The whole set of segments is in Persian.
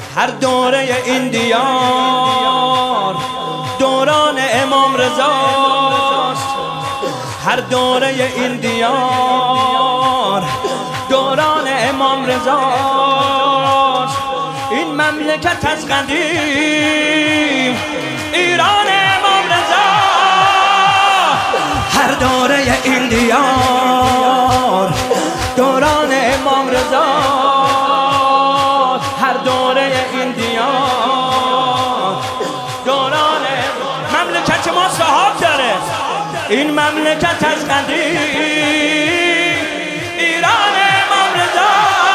هر دوره این دیار دوران امام رضاست. هر دوره این دیار دوران امام رضاست. این مملکت از قدیم ایران امام رضا. هر دوره این دیار دوران امام رضا. هر دوره این دیار دوران مملکت ما صاحب داره. این مملکت از قدیم ایران امام رضا.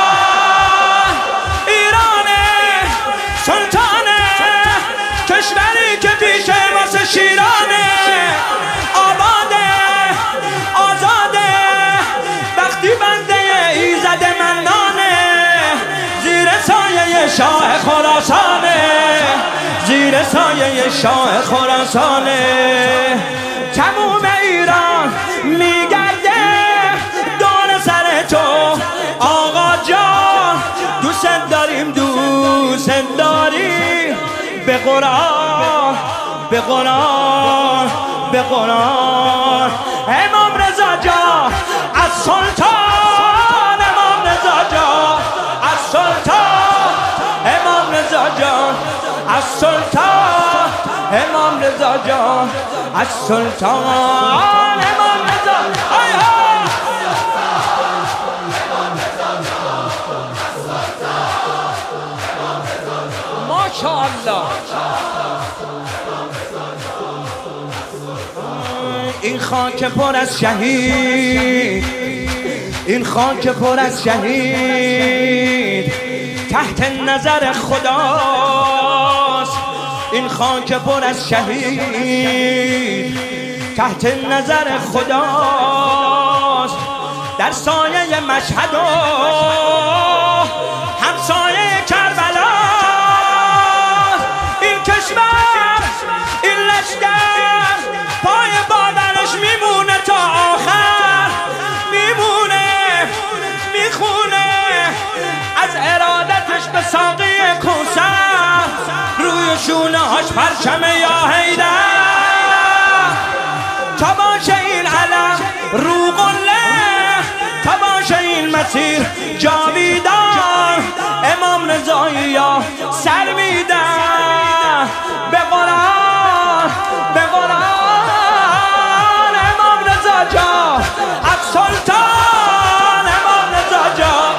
ایران سلطانه، کشوری که پیشه واسه شیرانه. آباده آزاده وقتی بنده ایزد منانه. زیر سایه شاه خراسانه، زیر سایه شاه خراسانه. تموم ایران میگرده دور سر تو آقا جان. دوست داریم دوست داریم به قرآن به قرآن به قرآن. امام رضا جان از سلطان، امام رضا جان از سلطان، امام رضا جان از سلطان، امام رضا جان از سلطان، امام رضا. آی ها ماشاءالله. این خاک پر از شهید، این خاک پر از شهید تحت نظر خداست. این خاک پر از شهید تحت نظر خداست. در سایه مشهد و همسایه کربلا. این کشور این لشکر پای بادرش میمونه تا آخر. میمونه میخونه از ارادتش به ساقی کوثر. روی شونه هاش پرچم یا حیدر. تا باشه این علم رو قله، تا باشه این مسیر جاویدان. امام رضایی یا سر میدن به قرآن به قرآن. امام رضا جان از سلطان، امام رضا جان.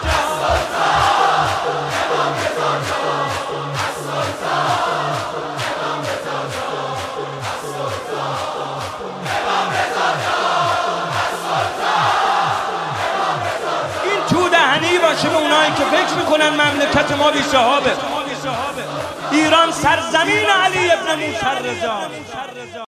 این تو دهنی باشه به اونایی که فکر میکنن مملکت ما بی صحابه. ایران سرزمین علی ابن موسی رضا.